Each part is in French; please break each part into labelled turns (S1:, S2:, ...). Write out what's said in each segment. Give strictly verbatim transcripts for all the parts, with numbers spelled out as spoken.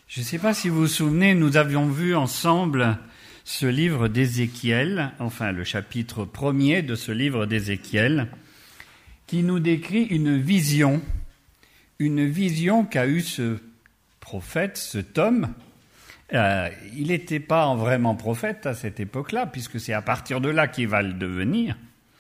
S1: Je ne sais pas si vous vous souvenez, nous avions vu ensemble ce livre d'Ézéchiel, enfin le chapitre premier de ce livre d'Ézéchiel, qui nous décrit une vision, une vision qu'a eue ce prophète, cet homme. Euh, il n'était pas vraiment prophète à cette époque-là, puisque c'est à partir de là qu'il va le devenir.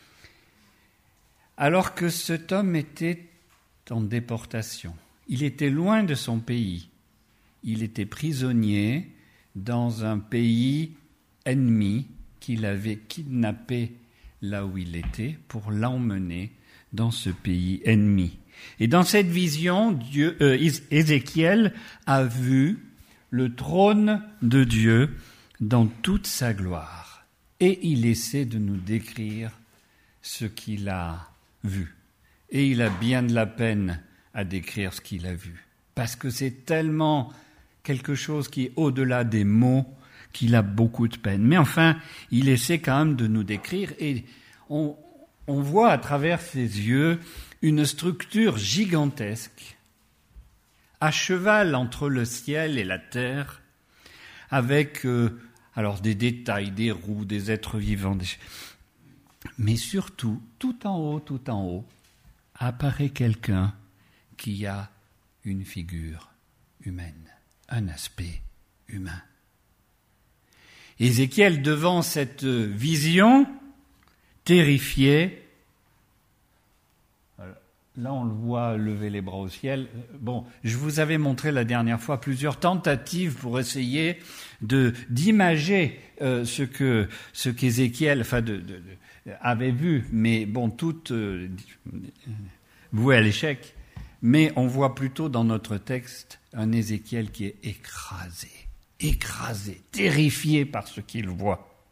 S1: Alors que cet homme était en déportation, il était loin de son pays. Il était prisonnier dans un pays ennemi qu'il avait kidnappé là où il était pour l'emmener dans ce pays ennemi. Et dans cette vision, Dieu, euh, Ézéchiel a vu le trône de Dieu dans toute sa gloire. Et il essaie de nous décrire ce qu'il a vu. Et il a bien de la peine à décrire ce qu'il a vu. Parce que c'est tellement quelque chose qui est au-delà des mots, qu'il a beaucoup de peine. Mais enfin, il essaie quand même de nous décrire et on, on voit à travers ses yeux une structure gigantesque, à cheval entre le ciel et la terre, avec euh, alors des détails, des roues, des êtres vivants, des... mais surtout, tout en haut, tout en haut, apparaît quelqu'un qui a une figure humaine. Un aspect humain. Ézéchiel, devant cette vision, terrifié, là on le voit lever les bras au ciel. Bon, je vous avais montré la dernière fois plusieurs tentatives pour essayer de d'imager euh, ce que ce qu'Ézéchiel, enfin, de, de, de, avait vu, mais bon, toutes euh, vouées à l'échec. Mais on voit plutôt dans notre texte un Ézéchiel qui est écrasé, écrasé, terrifié par ce qu'il voit.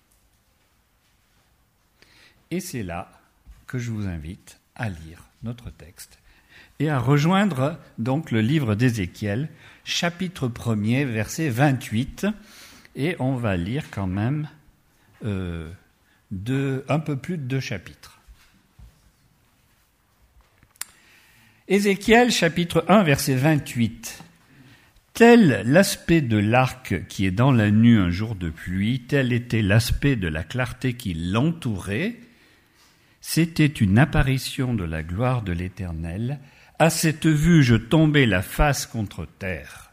S1: Et c'est là que je vous invite à lire notre texte et à rejoindre donc le livre d'Ézéchiel, chapitre premier, verset vingt-huit, et on va lire quand même euh, deux, un peu plus de deux chapitres. Ézéchiel, chapitre un, verset vingt-huit. Tel l'aspect de l'arc qui est dans la nue un jour de pluie, tel était l'aspect de la clarté qui l'entourait. C'était une apparition de la gloire de l'Éternel. À cette vue, je tombais la face contre terre.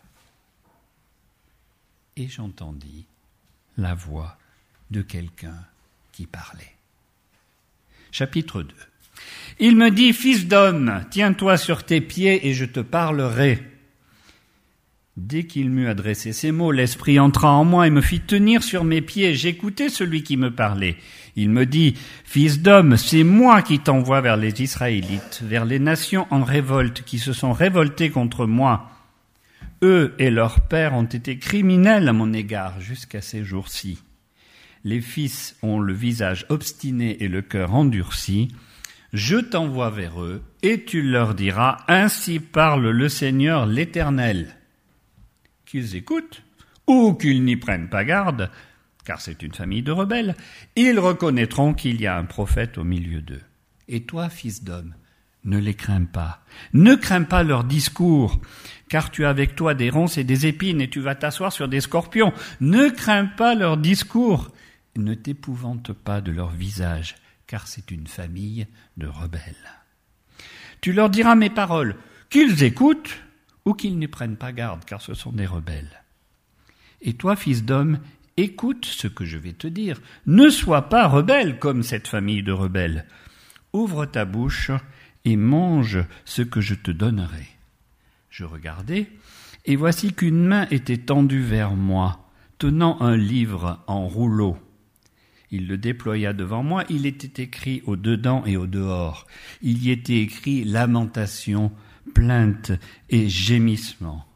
S1: Et j'entendis la voix de quelqu'un qui parlait. Chapitre deux. Il me dit, « Fils d'homme, tiens-toi sur tes pieds et je te parlerai. » Dès qu'il m'eut adressé ces mots, l'Esprit entra en moi et me fit tenir sur mes pieds. J'écoutais celui qui me parlait. Il me dit, « Fils d'homme, c'est moi qui t'envoie vers les Israélites, vers les nations en révolte qui se sont révoltées contre moi. Eux et leurs pères ont été criminels à mon égard jusqu'à ces jours-ci. Les fils ont le visage obstiné et le cœur endurci. Je t'envoie vers eux, et tu leur diras, ainsi parle le Seigneur l'Éternel. Qu'ils écoutent, ou qu'ils n'y prennent pas garde, car c'est une famille de rebelles, ils reconnaîtront qu'il y a un prophète au milieu d'eux. Et toi, fils d'homme, ne les crains pas. Ne crains pas leurs discours, car tu as avec toi des ronces et des épines, et tu vas t'asseoir sur des scorpions. Ne crains pas leurs discours. Ne t'épouvante pas de leur visage, car c'est une famille de rebelles. Tu leur diras mes paroles, qu'ils écoutent ou qu'ils n'y prennent pas garde, car ce sont des rebelles. Et toi, fils d'homme, écoute ce que je vais te dire. Ne sois pas rebelle comme cette famille de rebelles. Ouvre ta bouche et mange ce que je te donnerai. Je regardai, et voici qu'une main était tendue vers moi, tenant un livre en rouleau. Il le déploya devant moi, il était écrit au dedans et au dehors. Il y était écrit lamentation, plainte et gémissement.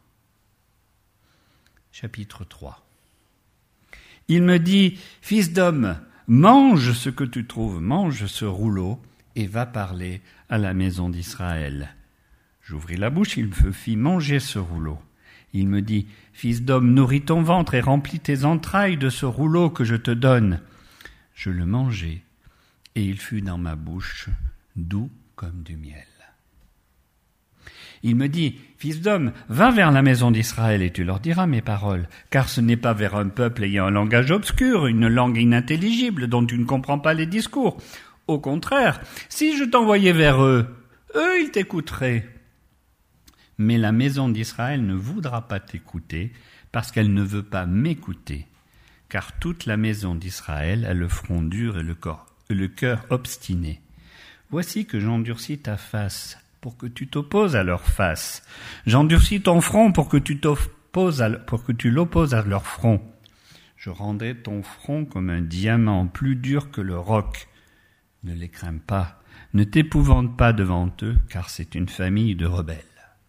S1: Chapitre trois. Il me dit, fils d'homme, mange ce que tu trouves, mange ce rouleau et va parler à la maison d'Israël. J'ouvris la bouche, il me fit manger ce rouleau. Il me dit, fils d'homme, nourris ton ventre et remplis tes entrailles de ce rouleau que je te donne. Je le mangeai, et il fut dans ma bouche doux comme du miel. Il me dit, « Fils d'homme, va vers la maison d'Israël et tu leur diras mes paroles, car ce n'est pas vers un peuple ayant un langage obscur, une langue inintelligible dont tu ne comprends pas les discours. Au contraire, si je t'envoyais vers eux, eux ils t'écouteraient. Mais la maison d'Israël ne voudra pas t'écouter, parce qu'elle ne veut pas m'écouter, car toute la maison d'Israël a le front dur et le, corps, le cœur obstiné. Voici que j'endurcis ta face, pour que tu t'opposes à leur face. J'endurcis ton front pour que tu t'opposes à, pour que tu l'opposes à leur front. Je rendrai ton front comme un diamant, plus dur que le roc. Ne les crains pas, ne t'épouvante pas devant eux, car c'est une famille de rebelles.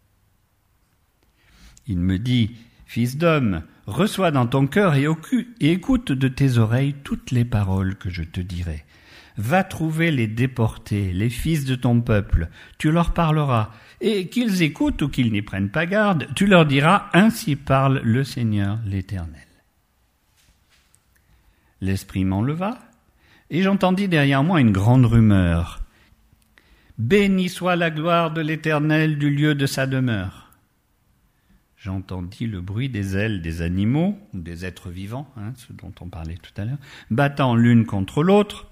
S1: Il me dit, Fils d'homme, reçois dans ton cœur et, et écoute de tes oreilles toutes les paroles que je te dirai. Va trouver les déportés, les fils de ton peuple, tu leur parleras, et qu'ils écoutent ou qu'ils n'y prennent pas garde, tu leur diras, ainsi parle le Seigneur l'Éternel. L'Esprit m'enleva, et j'entendis derrière moi une grande rumeur. Béni soit la gloire de l'Éternel du lieu de sa demeure. J'entendis le bruit des ailes des animaux, ou des êtres vivants, hein, ceux dont on parlait tout à l'heure, battant l'une contre l'autre.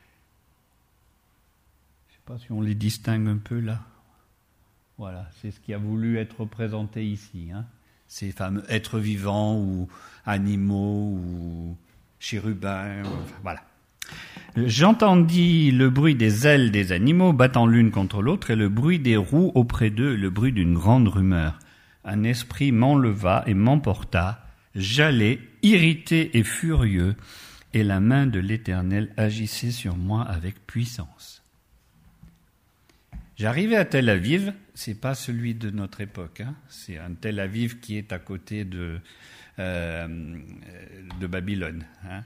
S1: Je ne sais pas si on les distingue un peu là. Voilà, c'est ce qui a voulu être représenté ici. Hein. Ces fameux êtres vivants ou animaux ou chérubins. Enfin, voilà. J'entendis le bruit des ailes des animaux battant l'une contre l'autre et le bruit des roues auprès d'eux, le bruit d'une grande rumeur. Un esprit m'enleva et m'emporta. J'allais, irrité et furieux, et la main de l'Éternel agissait sur moi avec puissance. J'arrivais à Tel Aviv, c'est pas celui de notre époque, hein, c'est un Tel Aviv qui est à côté de, euh, de Babylone. Hein.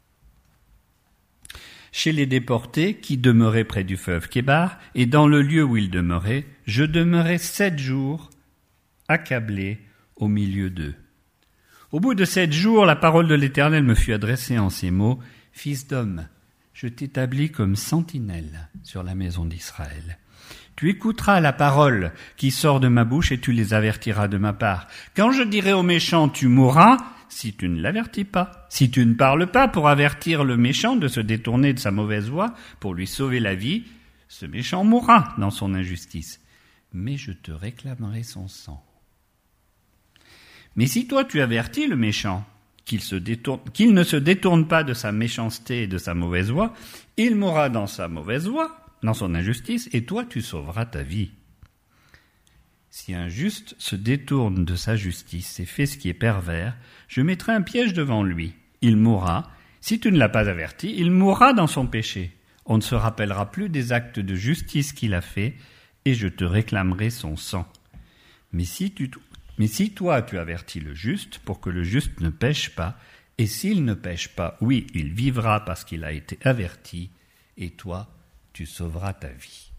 S1: Chez les déportés qui demeuraient près du fleuve Kébar, et dans le lieu où ils demeuraient, je demeurai sept jours accablé au milieu d'eux. Au bout de sept jours, la parole de l'Éternel me fut adressée en ces mots, « Fils d'homme, je t'établis comme sentinelle sur la maison d'Israël. Tu écouteras la parole qui sort de ma bouche et tu les avertiras de ma part. Quand je dirai au méchant, tu mourras, si tu ne l'avertis pas. Si tu ne parles pas pour avertir le méchant de se détourner de sa mauvaise voie, pour lui sauver la vie, ce méchant mourra dans son injustice. Mais je te réclamerai son sang. Mais si toi tu avertis le méchant qu'il, se détourne, qu'il ne se détourne pas de sa méchanceté et de sa mauvaise voie, il mourra dans sa mauvaise voie, dans son injustice, et toi tu sauveras ta vie. Si un juste se détourne de sa justice et fait ce qui est pervers, je mettrai un piège devant lui. Il mourra. Si tu ne l'as pas averti, il mourra dans son péché. On ne se rappellera plus des actes de justice qu'il a faits, et je te réclamerai son sang. Mais si, tu, mais si toi tu avertis le juste, pour que le juste ne pêche pas, et s'il ne pêche pas, oui, il vivra parce qu'il a été averti, et toi, tu sauveras ta vie.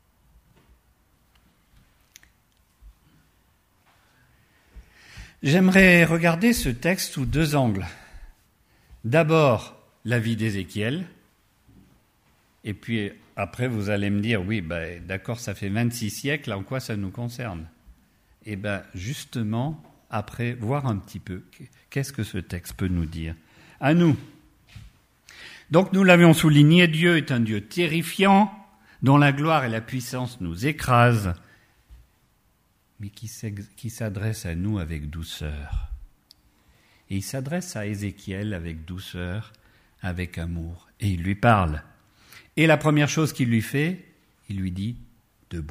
S1: J'aimerais regarder ce texte sous deux angles. D'abord, la vie d'Ézéchiel, et puis après vous allez me dire, oui, ben, d'accord, ça fait vingt-six siècles, en quoi ça nous concerne ? Eh bien, justement, après, voir un petit peu, qu'est-ce que ce texte peut nous dire ? À nous. Donc nous l'avions souligné, Dieu est un Dieu terrifiant, dont la gloire et la puissance nous écrasent, mais qui, qui s'adresse à nous avec douceur. Et il s'adresse à Ézéchiel avec douceur, avec amour, et il lui parle. Et la première chose qu'il lui fait, il lui dit « debout ».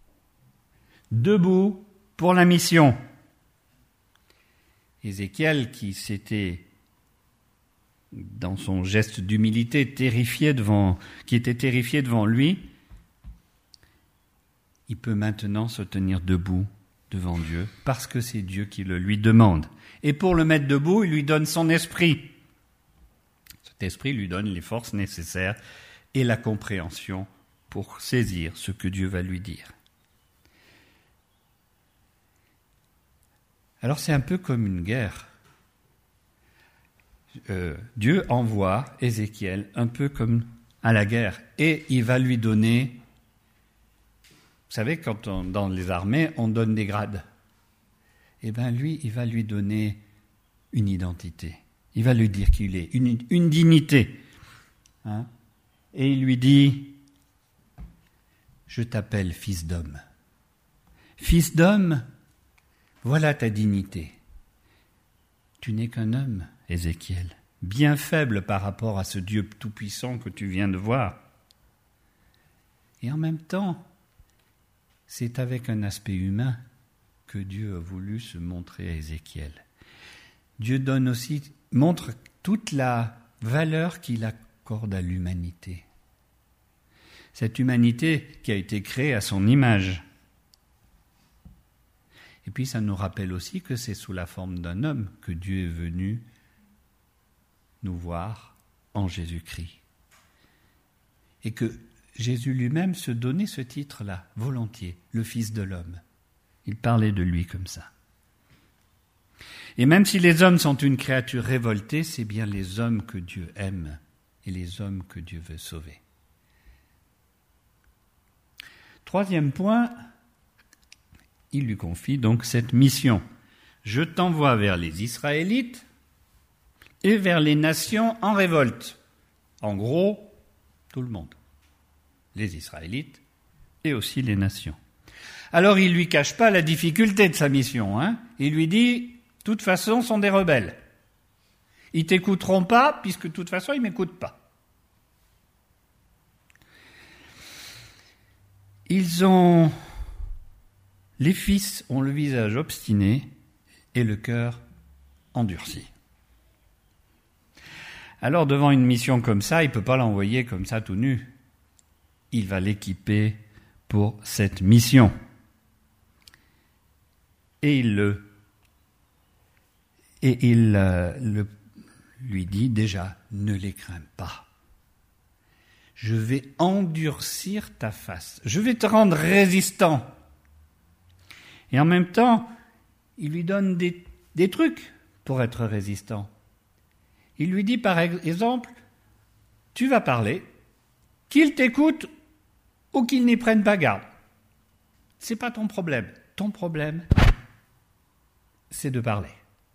S1: Debout pour la mission. Ézéchiel, qui s'était, dans son geste d'humilité, terrifié devant, qui était terrifié devant lui, il peut maintenant se tenir debout devant Dieu, parce que c'est Dieu qui le lui demande. Et pour le mettre debout, il lui donne son esprit. Cet esprit lui donne les forces nécessaires et la compréhension pour saisir ce que Dieu va lui dire. Alors c'est un peu comme une guerre. Euh, Dieu envoie Ézéchiel un peu comme à la guerre, et il va lui donner Vous savez, quand on, dans les armées, on donne des grades. Eh bien, lui, il va lui donner une identité. Il va lui dire qu'il est, une, une dignité. Hein? Et il lui dit, je t'appelle fils d'homme. Fils d'homme, voilà ta dignité. Tu n'es qu'un homme, Ézéchiel, bien faible par rapport à ce Dieu tout-puissant que tu viens de voir. Et en même temps, c'est avec un aspect humain que Dieu a voulu se montrer à Ézéchiel. Dieu donne aussi, montre toute la valeur qu'il accorde à l'humanité. Cette humanité qui a été créée à son image. Et puis ça nous rappelle aussi que c'est sous la forme d'un homme que Dieu est venu nous voir en Jésus-Christ. Et que Jésus lui-même se donnait ce titre-là, volontiers, le Fils de l'homme. Il parlait de lui comme ça. Et même si les hommes sont une créature révoltée, c'est bien les hommes que Dieu aime et les hommes que Dieu veut sauver. Troisième point, il lui confie donc cette mission. Je t'envoie vers les Israélites et vers les nations en révolte. En gros, tout le monde. Les Israélites et aussi les nations. Alors il ne lui cache pas la difficulté de sa mission. Hein. Il lui dit, de toute façon, sont des rebelles. Ils ne t'écouteront pas, puisque de toute façon, ils ne m'écoutent pas. Ils ont... Les fils ont le visage obstiné et le cœur endurci. Alors, devant une mission comme ça, il ne peut pas l'envoyer comme ça tout nu. Il va l'équiper pour cette mission. Et il le... Et il euh, le, lui dit déjà, ne les crains pas. Je vais endurcir ta face. Je vais te rendre résistant. Et en même temps, il lui donne des, des trucs pour être résistant. Il lui dit par exemple, tu vas parler, qu'il t'écoute ou qu'il n'y prenne pas garde. C'est pas ton problème. Ton problème, c'est de parler.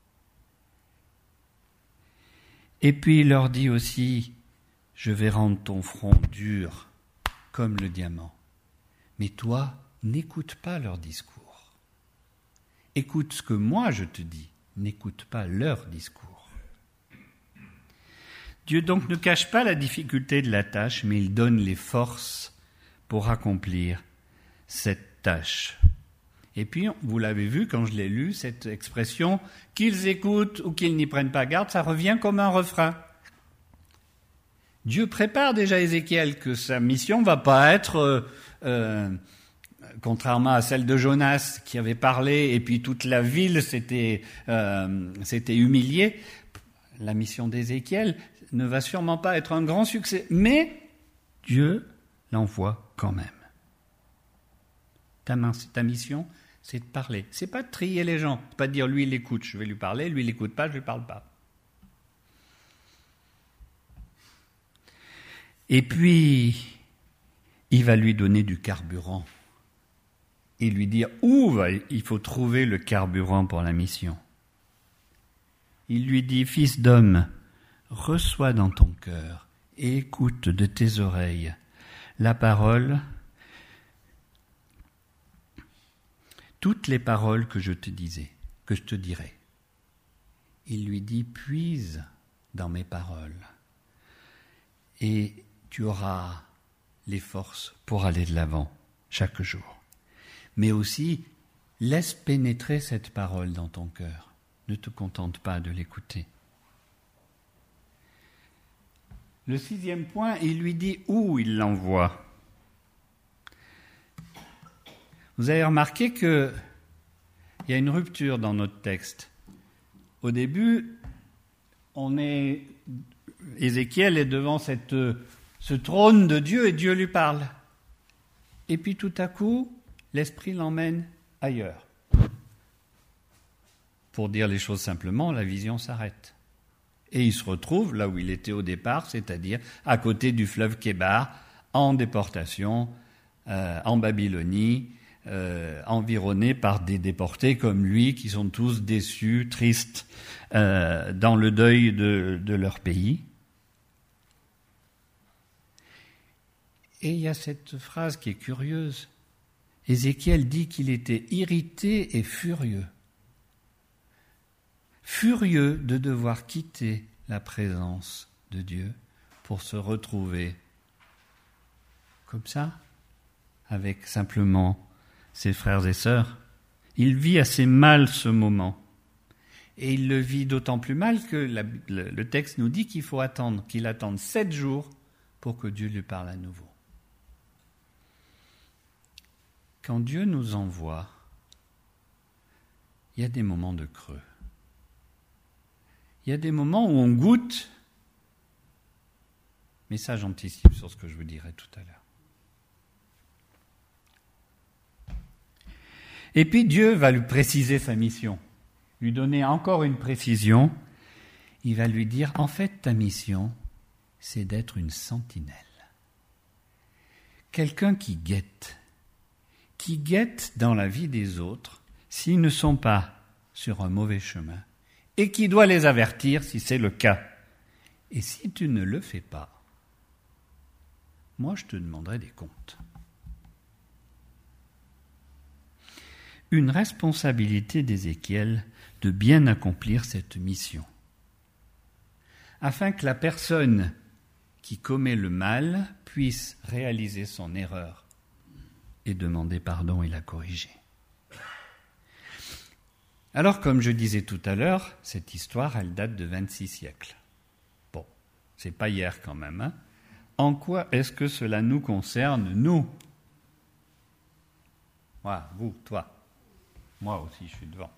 S1: Et puis il leur dit aussi, je vais rendre ton front dur comme le diamant. Mais toi, n'écoute pas leur discours. Écoute ce que moi je te dis, n'écoute pas leur discours. Dieu donc ne cache pas la difficulté de la tâche, mais il donne les forces pour accomplir cette tâche. Et puis, vous l'avez vu quand je l'ai lu, cette expression « qu'ils écoutent ou qu'ils n'y prennent pas garde », ça revient comme un refrain. Dieu prépare déjà Ézéchiel que sa mission ne va pas être, euh, euh, contrairement à celle de Jonas qui avait parlé et puis toute la ville s'était, euh, s'était humiliée, la mission d'Ézéchiel ne va sûrement pas être un grand succès, mais Dieu l'envoie quand même. Ta, ta mission, c'est de parler. C'est pas de trier les gens. C'est pas de dire lui il écoute, je vais lui parler, lui il écoute pas, je lui parle pas. Et puis, il va lui donner du carburant. Et lui dire où va, il faut trouver le carburant pour la mission. Il lui dit, fils d'homme, reçois dans ton cœur et écoute de tes oreilles la parole, toutes les paroles que je te disais, que je te dirai. Il lui dit, puise dans mes paroles et tu auras les forces pour aller de l'avant chaque jour. Mais aussi, laisse pénétrer cette parole dans ton cœur. Ne te contente pas de l'écouter. Le sixième point, il lui dit où il l'envoie. Vous avez remarqué qu'il y a une rupture dans notre texte. Au début, on est, Ézéchiel est devant cette, ce trône de Dieu et Dieu lui parle. Et puis tout à coup, l'Esprit l'emmène ailleurs. Pour dire les choses simplement, la vision s'arrête. Et il se retrouve là où il était au départ, c'est-à-dire à côté du fleuve Kébar, en déportation, euh, en Babylonie, euh, environné par des déportés comme lui, qui sont tous déçus, tristes, euh, dans le deuil de, de leur pays. Et il y a cette phrase qui est curieuse. Ézéchiel dit qu'il était irrité et furieux. Furieux de devoir quitter la présence de Dieu pour se retrouver comme ça, avec simplement ses frères et sœurs. Il vit assez mal ce moment. Et il le vit d'autant plus mal que la, le, le texte nous dit qu'il faut attendre, qu'il attende sept jours pour que Dieu lui parle à nouveau. Quand Dieu nous envoie, il y a des moments de creux. Il y a des moments où on goûte, mais ça j'anticipe sur ce que je vous dirai tout à l'heure. Et puis Dieu va lui préciser sa mission, lui donner encore une précision. Il va lui dire, en fait ta mission, c'est d'être une sentinelle. Quelqu'un qui guette, qui guette dans la vie des autres s'ils ne sont pas sur un mauvais chemin, et qui doit les avertir si c'est le cas. Et si tu ne le fais pas, moi je te demanderai des comptes. Une responsabilité d'Ézéchiel de bien accomplir cette mission, afin que la personne qui commet le mal puisse réaliser son erreur et demander pardon et la corriger. Alors, comme je disais tout à l'heure, cette histoire, elle date de vingt-six siècles. Bon, c'est pas hier quand même, hein. En quoi est-ce que cela nous concerne, nous ? Voilà, vous, toi. Moi aussi, je suis devant.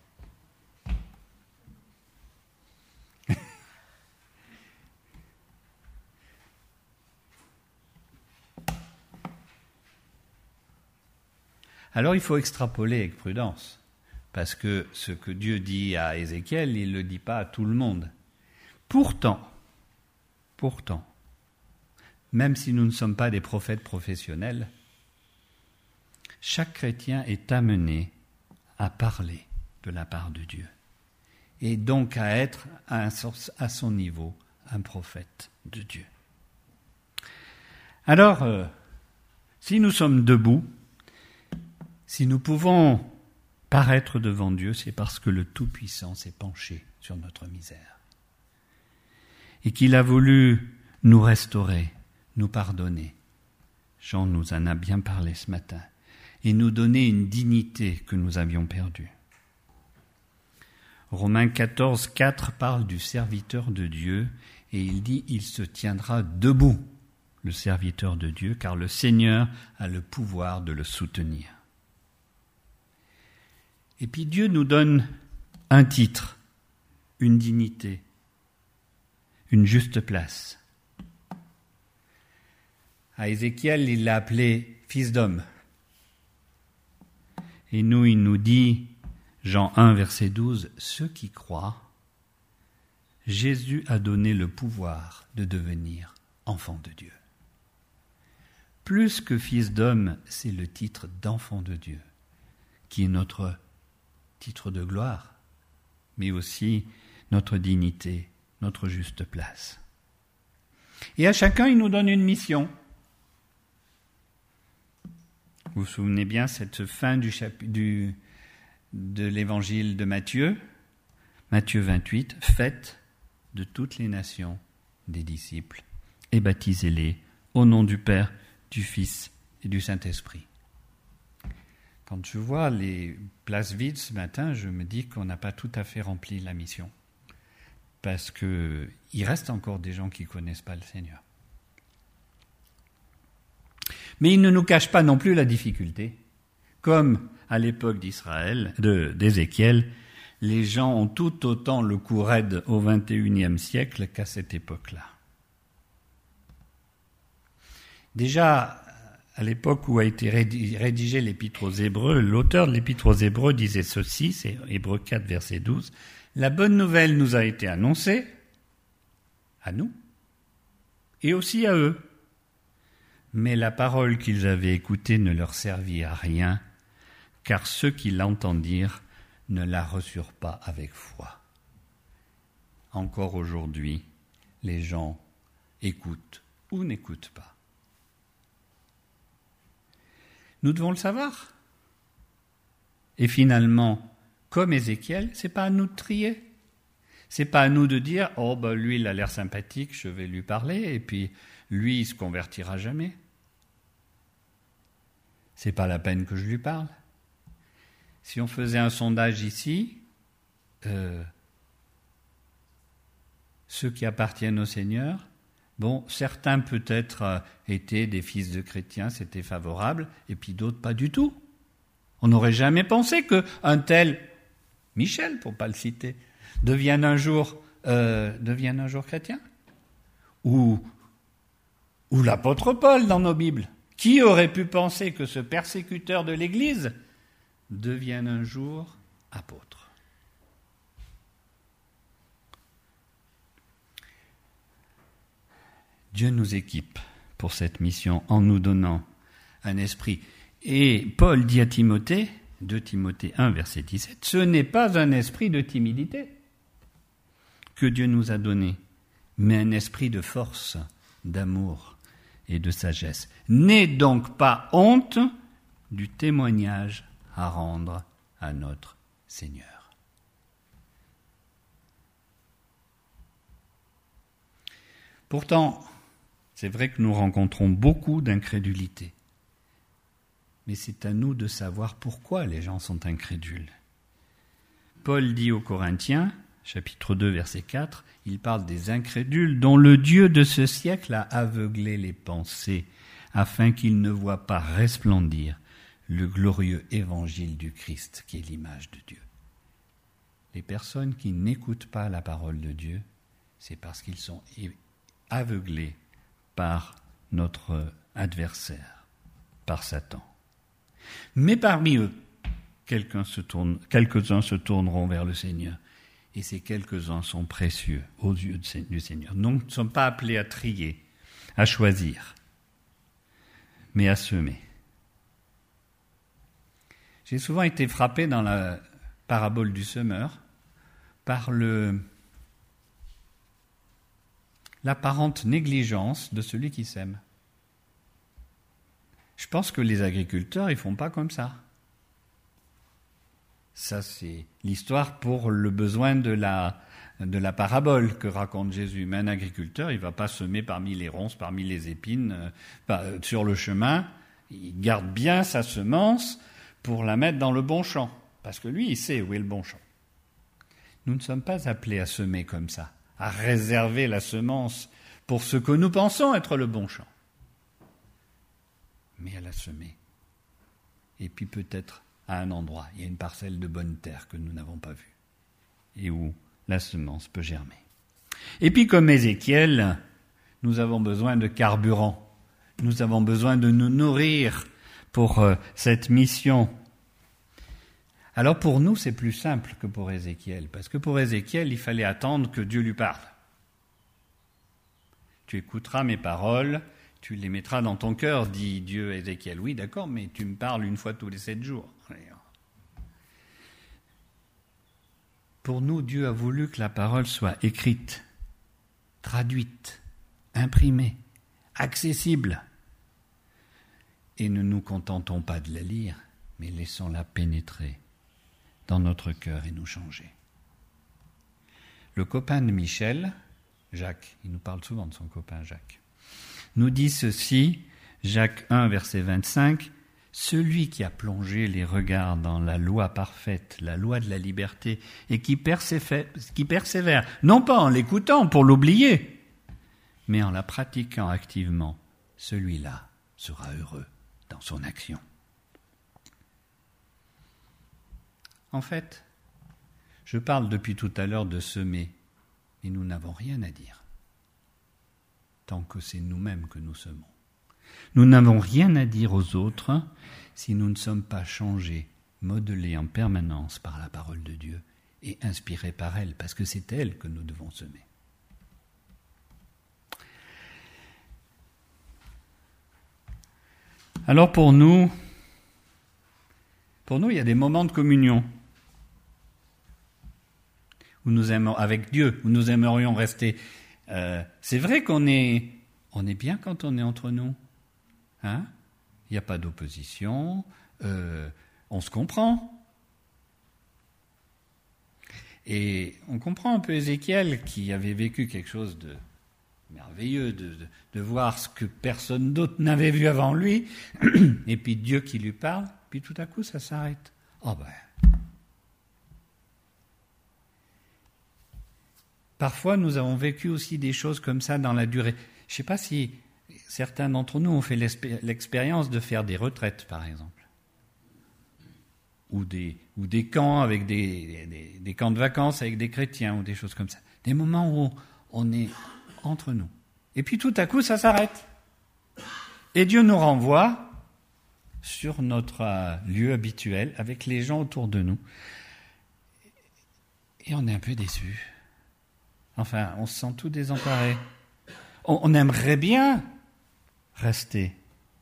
S1: Alors, il faut extrapoler avec prudence. Parce que ce que Dieu dit à Ézéchiel, il ne le dit pas à tout le monde. Pourtant, pourtant, même si nous ne sommes pas des prophètes professionnels, chaque chrétien est amené à parler de la part de Dieu. Et donc à être à, un, à son niveau un prophète de Dieu. Alors, euh, si nous sommes debout, si nous pouvons paraître devant Dieu, c'est parce que le Tout-Puissant s'est penché sur notre misère. Et qu'il a voulu nous restaurer, nous pardonner. Jean nous en a bien parlé ce matin. Et nous donner une dignité que nous avions perdue. Romains quatorze, quatre parle du serviteur de Dieu et il dit « Il se tiendra debout, le serviteur de Dieu, car le Seigneur a le pouvoir de le soutenir. » Et puis Dieu nous donne un titre, une dignité, une juste place. À Ézéchiel, il l'a appelé « fils d'homme ». Et nous, il nous dit, Jean un, verset douze, « Ceux qui croient, Jésus a donné le pouvoir de devenir enfant de Dieu. » Plus que fils d'homme, c'est le titre d'enfant de Dieu, qui est notre titre de gloire, mais aussi notre dignité, notre juste place. Et à chacun, il nous donne une mission. Vous vous souvenez bien, cette fin du chapitre du, de l'évangile de Matthieu, Matthieu vingt-huit, « Faites de toutes les nations des disciples et baptisez-les au nom du Père, du Fils et du Saint-Esprit. » Quand je vois les places vides ce matin, je me dis qu'on n'a pas tout à fait rempli la mission. Parce qu'il reste encore des gens qui ne connaissent pas le Seigneur. Mais il ne nous cache pas non plus la difficulté. Comme à l'époque d'Israël, de, d'Ézéchiel, les gens ont tout autant le cou raide au vingt et unième siècle qu'à cette époque-là. Déjà, à l'époque où a été rédigé l'Épître aux Hébreux, l'auteur de l'Épître aux Hébreux disait ceci, c'est Hébreux quatre, verset douze, « La bonne nouvelle nous a été annoncée, à nous, et aussi à eux. Mais la parole qu'ils avaient écoutée ne leur servit à rien, car ceux qui l'entendirent ne la reçurent pas avec foi. Encore aujourd'hui, les gens écoutent ou n'écoutent pas. Nous devons le savoir. Et finalement, comme Ézéchiel, c'est pas à nous de trier. C'est pas à nous de dire « Oh, ben lui, il a l'air sympathique, je vais lui parler, et puis lui, il se convertira jamais. » C'est pas la peine que je lui parle. Si on faisait un sondage ici, euh, ceux qui appartiennent au Seigneur, bon, certains peut-être euh, étaient des fils de chrétiens, c'était favorable, et puis d'autres pas du tout. On n'aurait jamais pensé qu'un tel, Michel, pour ne pas le citer, devienne un jour, euh, devienne un jour chrétien. Ou, ou l'apôtre Paul dans nos Bibles. Qui aurait pu penser que ce persécuteur de l'Église devienne un jour apôtre? Dieu nous équipe pour cette mission en nous donnant un esprit. Et Paul dit à Timothée, deux Timothée un, verset dix-sept, « Ce n'est pas un esprit de timidité que Dieu nous a donné, mais un esprit de force, d'amour et de sagesse. N'aie donc pas honte du témoignage à rendre à notre Seigneur. » Pourtant, c'est vrai que nous rencontrons beaucoup d'incrédulité. Mais c'est à nous de savoir pourquoi les gens sont incrédules. Paul dit aux Corinthiens, chapitre deux, verset quatre, il parle des incrédules dont le Dieu de ce siècle a aveuglé les pensées afin qu'ils ne voient pas resplendir le glorieux évangile du Christ qui est l'image de Dieu. Les personnes qui n'écoutent pas la parole de Dieu, c'est parce qu'ils sont aveuglés par notre adversaire, par Satan. Mais parmi eux, quelqu'un se tourne, quelques-uns se tourneront vers le Seigneur. Et ces quelques-uns sont précieux aux yeux du Seigneur. Nous ne sommes pas appelés à trier, à choisir, mais à semer. J'ai souvent été frappé dans la parabole du semeur par le, l'apparente négligence de celui qui sème. Je pense que les agriculteurs, ils ne font pas comme ça. Ça, c'est l'histoire pour le besoin de la, de la parabole que raconte Jésus. Mais un agriculteur, il ne va pas semer parmi les ronces, parmi les épines, euh, sur le chemin. Il garde bien sa semence pour la mettre dans le bon champ. Parce que lui, il sait où est le bon champ. Nous ne sommes pas appelés à semer comme ça, à réserver la semence pour ce que nous pensons être le bon champ. Mais à la semer. Et puis peut-être à un endroit, il y a une parcelle de bonne terre que nous n'avons pas vue et où la semence peut germer. Et puis comme Ézéchiel, nous avons besoin de carburant. Nous avons besoin de nous nourrir pour euh, cette mission. Alors pour nous, c'est plus simple que pour Ézéchiel, parce que pour Ézéchiel, il fallait attendre que Dieu lui parle. Tu écouteras mes paroles, tu les mettras dans ton cœur, dit Dieu à Ézéchiel. Oui, d'accord, mais tu me parles une fois tous les sept jours. Pour nous, Dieu a voulu que la parole soit écrite, traduite, imprimée, accessible. Et ne nous contentons pas de la lire, mais laissons-la pénétrer dans notre cœur et nous changer. Le copain de Michel, Jacques, il nous parle souvent de son copain Jacques, nous dit ceci, Jacques un, verset vingt-cinq, « Celui qui a plongé les regards dans la loi parfaite, la loi de la liberté, et qui persévère, qui persévère non pas en l'écoutant pour l'oublier, mais en la pratiquant activement, celui-là sera heureux dans son action. » En fait, je parle depuis tout à l'heure de semer, et nous n'avons rien à dire, tant que c'est nous-mêmes que nous semons. Nous n'avons rien à dire aux autres si nous ne sommes pas changés, modelés en permanence par la parole de Dieu et inspirés par elle, parce que c'est elle que nous devons semer. Alors pour nous, pour nous, il y a des moments de communion où nous aimons, avec Dieu, où nous aimerions rester. Euh, c'est vrai qu'on est, on est bien quand on est entre nous. Hein? Il n'y a pas d'opposition, euh, on se comprend. Et on comprend un peu Ézéchiel qui avait vécu quelque chose de merveilleux, de, de, de voir ce que personne d'autre n'avait vu avant lui, et puis Dieu qui lui parle, puis tout à coup ça s'arrête. Oh ben. Parfois nous avons vécu aussi des choses comme ça dans la durée. Je ne sais pas si certains d'entre nous ont fait l'expérience de faire des retraites, par exemple. Ou des, ou des camps avec des, des, des camps de vacances avec des chrétiens ou des choses comme ça. Des moments où on est entre nous. Et puis tout à coup, ça s'arrête. Et Dieu nous renvoie sur notre lieu habituel avec les gens autour de nous. Et on est un peu déçus. Enfin, on se sent tout désemparé. On, on aimerait bien rester.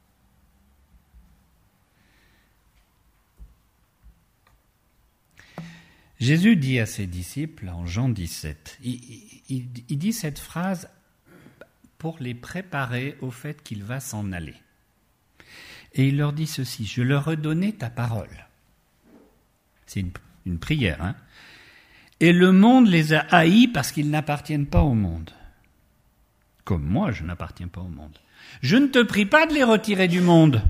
S1: Jésus dit à ses disciples en Jean dix-sept, il, il, il dit cette phrase pour les préparer au fait qu'il va s'en aller. Et il leur dit ceci, « Je leur ai donné ta parole. » C'est une, une prière. Hein. « Et le monde les a haïs parce qu'ils n'appartiennent pas au monde. Comme moi, je n'appartiens pas au monde. Je ne te prie pas de les retirer du monde,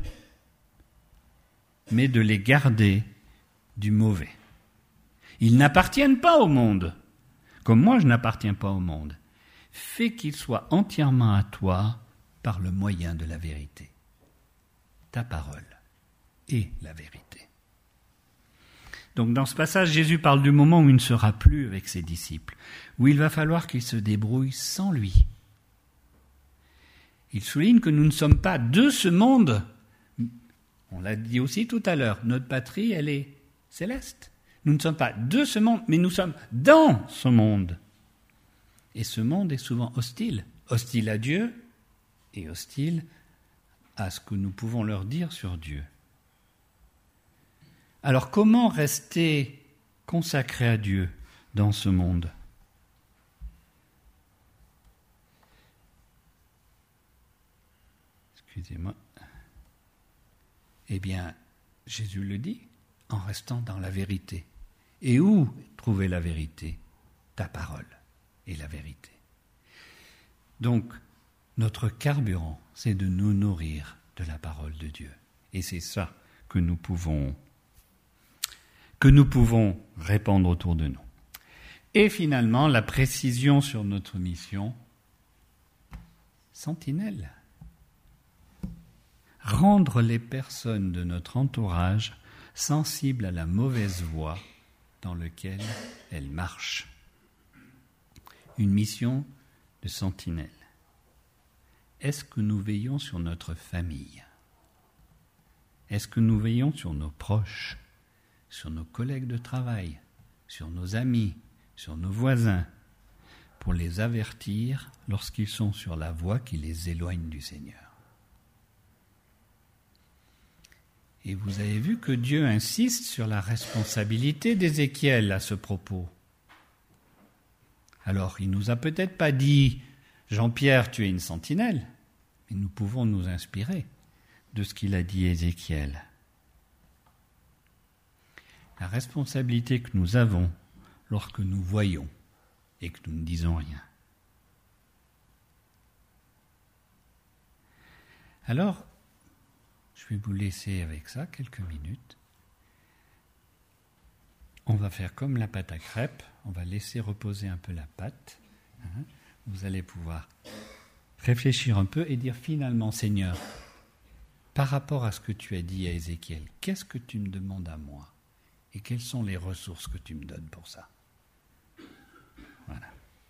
S1: mais de les garder du mauvais. Ils n'appartiennent pas au monde, comme moi je n'appartiens pas au monde. Fais qu'ils soient entièrement à toi par le moyen de la vérité. Ta parole est la vérité. » Donc dans ce passage, Jésus parle du moment où il ne sera plus avec ses disciples, où il va falloir qu'ils se débrouillent sans lui. Il souligne que nous ne sommes pas de ce monde. On l'a dit aussi tout à l'heure, notre patrie, elle est céleste. Nous ne sommes pas de ce monde, mais nous sommes dans ce monde. Et ce monde est souvent hostile. Hostile à Dieu et hostile à ce que nous pouvons leur dire sur Dieu. Alors comment rester consacré à Dieu dans ce monde ? Excusez-moi. Eh bien, Jésus le dit, en restant dans la vérité. Et où trouver la vérité ? Ta parole est la vérité. Donc, notre carburant, c'est de nous nourrir de la parole de Dieu. Et c'est ça que nous pouvons, que nous pouvons répandre autour de nous. Et finalement, la précision sur notre mission, sentinelle. Rendre les personnes de notre entourage sensibles à la mauvaise voie dans laquelle elles marchent. Une mission de sentinelle. Est-ce que nous veillons sur notre famille ? Est-ce que nous veillons sur nos proches, sur nos collègues de travail, sur nos amis, sur nos voisins, pour les avertir lorsqu'ils sont sur la voie qui les éloigne du Seigneur ? Et vous avez vu que Dieu insiste sur la responsabilité d'Ézéchiel à ce propos. Alors, il ne nous a peut-être pas dit « Jean-Pierre, tu es une sentinelle », mais nous pouvons nous inspirer de ce qu'il a dit Ézéchiel. La responsabilité que nous avons lorsque nous voyons et que nous ne disons rien. Alors, je vais vous laisser avec ça quelques minutes. On va faire comme la pâte à crêpes, on va laisser reposer un peu la pâte. Hein. Vous allez pouvoir réfléchir un peu et dire finalement, Seigneur, par rapport à ce que tu as dit à Ézéchiel, qu'est-ce que tu me demandes à moi ? Et quelles sont les ressources que tu me donnes pour ça ? Voilà.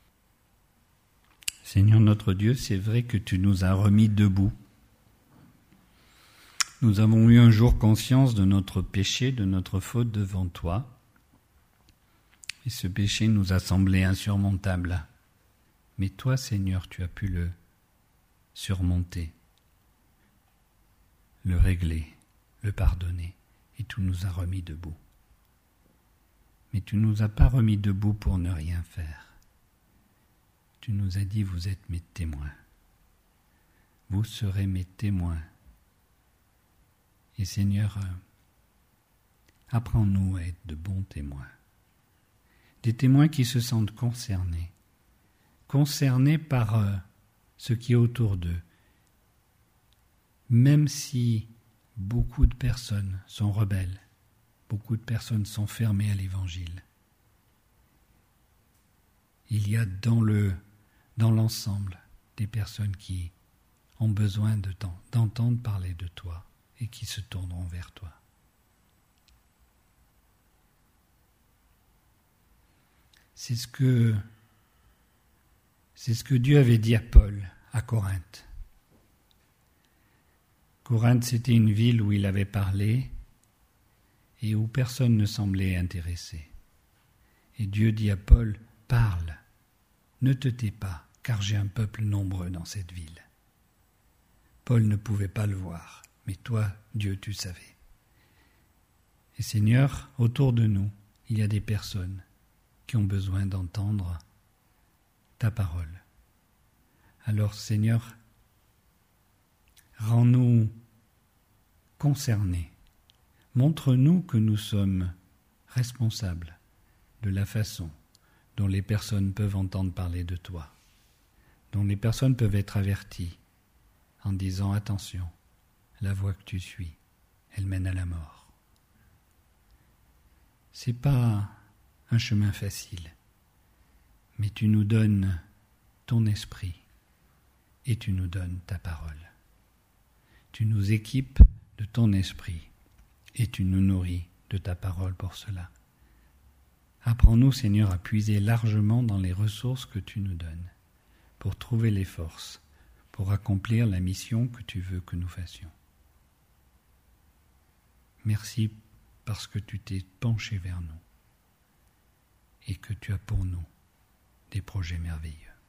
S1: Seigneur notre Dieu, c'est vrai que tu nous as remis debout. Nous avons eu un jour conscience de notre péché, de notre faute devant toi. Et ce péché nous a semblé insurmontable. Mais toi, Seigneur, tu as pu le surmonter. le régler, le pardonner, et tu nous as remis debout. Mais tu ne nous as pas remis debout pour ne rien faire. Tu nous as dit, vous êtes mes témoins. Vous serez mes témoins. Et Seigneur, apprends-nous à être de bons témoins. Des témoins qui se sentent concernés, concernés par euh, ce qui est autour d'eux, même si beaucoup de personnes sont rebelles, beaucoup de personnes sont fermées à l'Évangile. Il y a dans le, dans l'ensemble des personnes qui ont besoin de temps, d'entendre parler de toi et qui se tourneront vers toi. C'est ce que, c'est ce que Dieu avait dit à Paul à Corinthe. Corinthe, c'était une ville où il avait parlé et où personne ne semblait intéressé. Et Dieu dit à Paul, parle, ne te tais pas, car j'ai un peuple nombreux dans cette ville. Paul ne pouvait pas le voir, mais toi, Dieu, tu savais. Et Seigneur, autour de nous, il y a des personnes qui ont besoin d'entendre ta parole. Alors, Seigneur, rends-nous concernés. Montre-nous que nous sommes responsables de la façon dont les personnes peuvent entendre parler de toi, dont les personnes peuvent être averties en disant « Attention, la voie que tu suis, elle mène à la mort. » C'est pas un chemin facile, mais tu nous donnes ton esprit et tu nous donnes ta parole. Tu nous équipes de ton esprit et tu nous nourris de ta parole pour cela. Apprends-nous, Seigneur, à puiser largement dans les ressources que tu nous donnes pour trouver les forces, pour accomplir la mission que tu veux que nous fassions. Merci parce que tu t'es penché vers nous et que tu as pour nous des projets merveilleux.